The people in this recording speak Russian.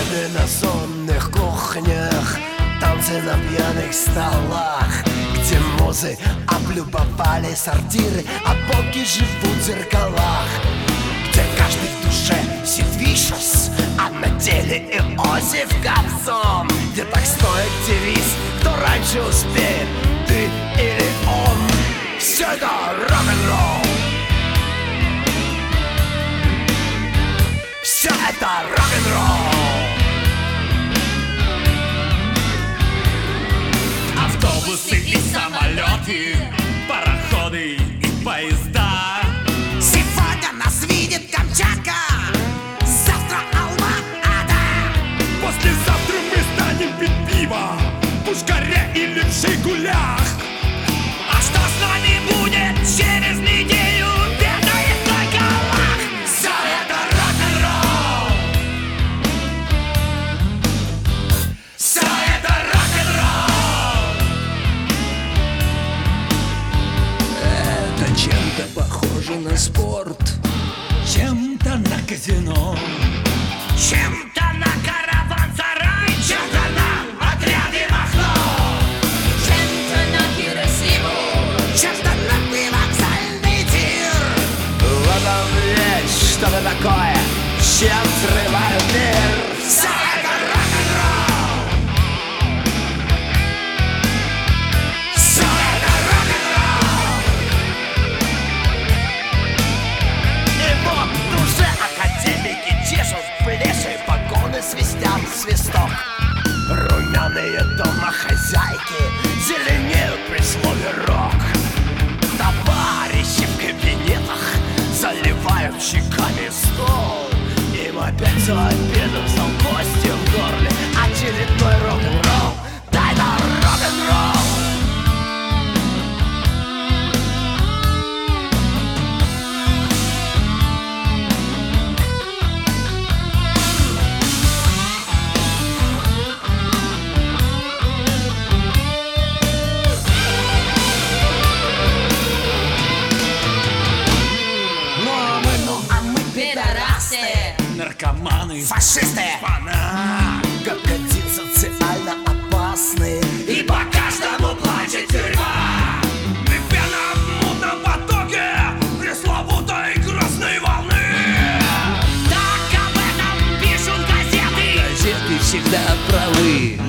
Сцены на сонных кухнях, танцы на пьяных столах, где музы облюбовали сортиры, а боги живут в зеркалах, где каждый в душе Сидвишес, а на деле Иосиф Кобзон, где так стоит девиз: кто раньше успеет, ты или он. Все это рок-н-ролл. Все это рок-н-ролл. Автобусы и самолеты, пароходы и поезда. Сегодня нас видит Камчатка, завтра Алма-Ата. Послезавтра мы станем пить пиво в Пушкаре или в Жигулях. А что с нами будет через неделю, ведает только Аллах. Все это рок-н-ролл. Все это рок-н-ролл. Это чем-то похоже на спорт, Чем-то на казино, Чем-то на караван-сарай, чем-то на отряды Махно, чем-то на Хиросиму, чем-то на привокзальный тир. в этом есть что-то такое, чем взрываю мир. Все это рок-н-ролл. Все это рок-н-ролл. И вот уже академики чешут в плечи, погоны свистят в свисток. Румяные домохозяйки зеленеют при слове рок. Товарищи в кабинетах заливают щеками стол. Им опять за обедом стал кости в горле. Очередной рок-н-ролл. Дай нам рок-н-ролл. А мы пидорасы, наркоманы, фашисты, Как один социально опасный. и по каждому плачет тюрьма. мы пена в мутном потоке пресловутой красной волны. Так об этом пишут газеты. Газеты всегда правы.